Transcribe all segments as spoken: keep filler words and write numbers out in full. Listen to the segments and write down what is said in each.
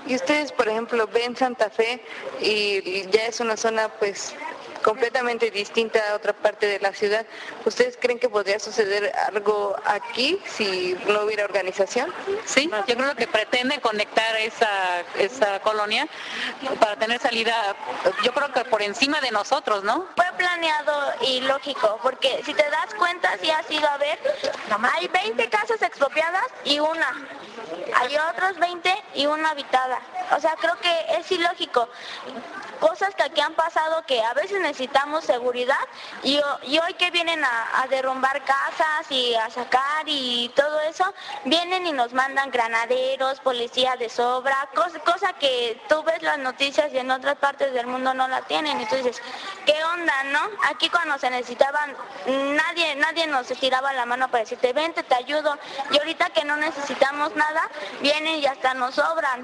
Y ustedes, por ejemplo, ven Santa Fe y ya es una zona pues completamente distinta a otra parte de la ciudad. ¿Ustedes creen que podría suceder algo aquí si no hubiera organización? Sí, yo creo que pretende conectar esa, esa colonia para tener salida, yo creo que por encima de nosotros, ¿no? Fue planeado y lógico, porque si te das cuenta, si has ido a ver, hay veinte casas expropiadas y una. Hay otros veinte y una habitada. O sea, creo que es ilógico. Cosas que aquí han pasado que a veces necesitamos seguridad y, y hoy que vienen a, a derrumbar casas y a sacar y todo eso, vienen y nos mandan granaderos, policías de sobra, cosa, cosa que tú ves las noticias y en otras partes del mundo no la tienen. Y tú dices, ¿qué onda, no? Aquí cuando se necesitaban, nadie, nadie nos estiraba la mano para decirte, vente, te ayudo. Y ahorita que no necesitamos nada, vienen y hasta nos sobran.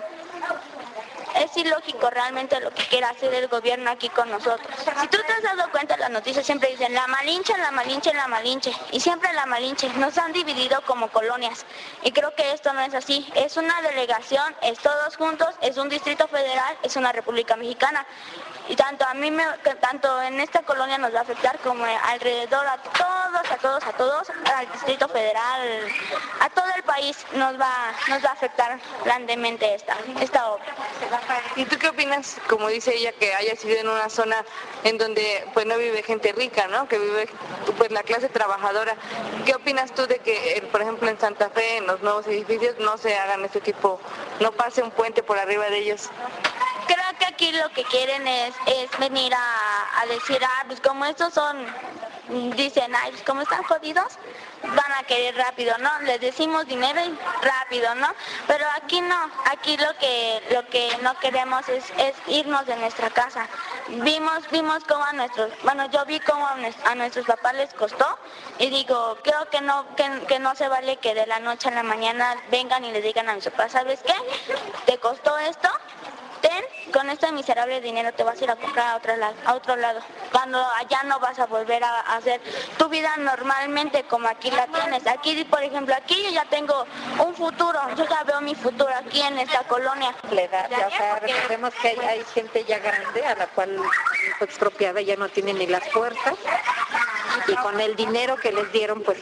Es ilógico realmente lo que quiere hacer el gobierno aquí con nosotros. Si tú te has dado cuenta, las noticias siempre dicen la Malinche, la Malinche, la Malinche. Y siempre la Malinche. Nos han dividido como colonias. Y creo que esto no es así. Es una delegación, es todos juntos, es un distrito federal, es una república mexicana. Y tanto a mí, me, tanto en esta colonia nos va a afectar como alrededor a todos, a todos, a todos, al Distrito Federal, a todo el país nos va, nos va a afectar grandemente esta, esta obra. ¿Y tú qué opinas, como dice ella, que haya sido en una zona en donde pues no vive gente rica, ¿no? Que vive pues la clase trabajadora? ¿Qué opinas tú de que, por ejemplo, en Santa Fe, en los nuevos edificios, no se hagan este tipo, no pase un puente por arriba de ellos? Creo que aquí lo que quieren es, es venir a, a decir, ah, pues como estos son, dicen, ay, pues como están jodidos, van a querer rápido, ¿no? Les decimos dinero y rápido, ¿no? Pero aquí no, aquí lo que lo que no queremos es, es irnos de nuestra casa. Vimos, vimos cómo a nuestros, bueno, yo vi cómo a, nuestros, a nuestros papás les costó y digo, creo que no, que, que no se vale que de la noche a la mañana vengan y le digan a mis papás, ¿sabes qué? ¿Te costó esto? Ten, con este miserable dinero te vas a ir a comprar a otro lado, a otro lado. Cuando allá no vas a volver a hacer tu vida normalmente como aquí la tienes. Aquí, por ejemplo, aquí yo ya tengo un futuro, yo ya veo mi futuro aquí en esta colonia. La edad, ya, o sea, recordemos que hay, hay gente ya grande a la cual fue expropiada, ya no tiene ni las fuerzas y con el dinero que les dieron, pues,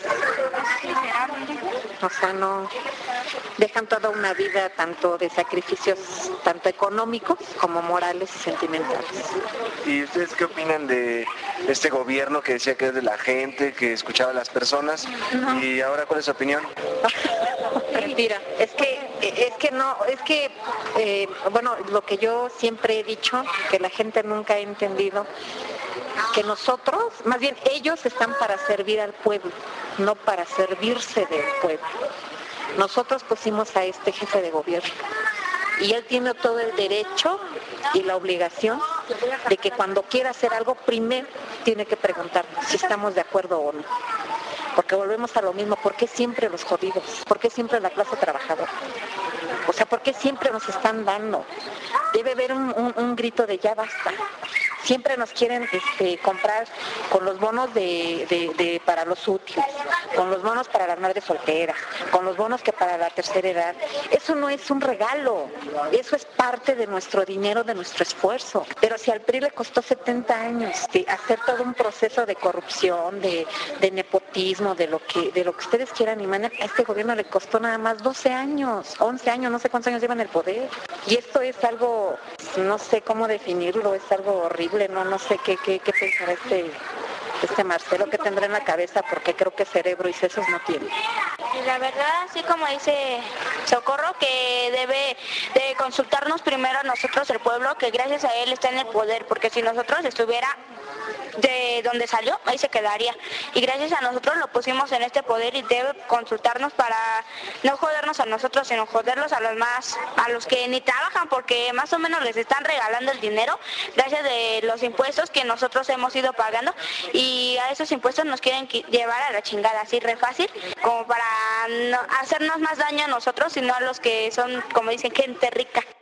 o sea, no dejan toda una vida tanto de sacrificios, tanto económicos como morales y sentimentales. ¿Y ustedes qué opinan de este gobierno que decía que es de la gente, que escuchaba a las personas? No. ¿Y ahora cuál es su opinión? Mentira, es que, es que no, es que, eh, bueno, lo que yo siempre he dicho, que la gente nunca ha entendido, que nosotros, más bien ellos están para servir al pueblo, no para servirse del pueblo. Nosotros pusimos a este jefe de gobierno y él tiene todo el derecho y la obligación de que cuando quiera hacer algo, primero tiene que preguntarnos si estamos de acuerdo o no. Porque volvemos a lo mismo, ¿por qué siempre los jodidos? ¿Por qué siempre la clase trabajadora? O sea, ¿por qué siempre nos están dando? Debe haber un, un, un grito de ya basta. Siempre nos quieren este, comprar con los bonos de, de, de para los útiles, con los bonos para las madres solteras, con los bonos que para la tercera edad. Eso no es un regalo, eso es parte de nuestro dinero, de nuestro esfuerzo. Pero si al P R I le costó setenta años de hacer todo un proceso de corrupción, de, de nepotismo, de lo que de lo que ustedes quieran y manen, a este gobierno le costó nada más doce años, once años, no sé cuántos años llevan el poder. Y esto es algo, no sé cómo definirlo, es algo horrible. No, no sé qué, qué, qué pensará este, este Marcelo, que tendrá en la cabeza, porque creo que cerebro y sesos no tiene. Y la verdad, así como dice Socorro, que debe de consultarnos primero a nosotros, el pueblo, que gracias a él está en el poder, porque si nosotros estuviera de donde salió, ahí se quedaría. Y gracias a nosotros lo pusimos en este poder y debe consultarnos para no jodernos a nosotros, sino joderlos a los más, a los que ni trabajan, porque más o menos les están regalando el dinero gracias de los impuestos que nosotros hemos ido pagando, y a esos impuestos nos quieren llevar a la chingada, así re fácil, como para no hacernos más daño a nosotros, sino a los que son, como dicen, gente rica.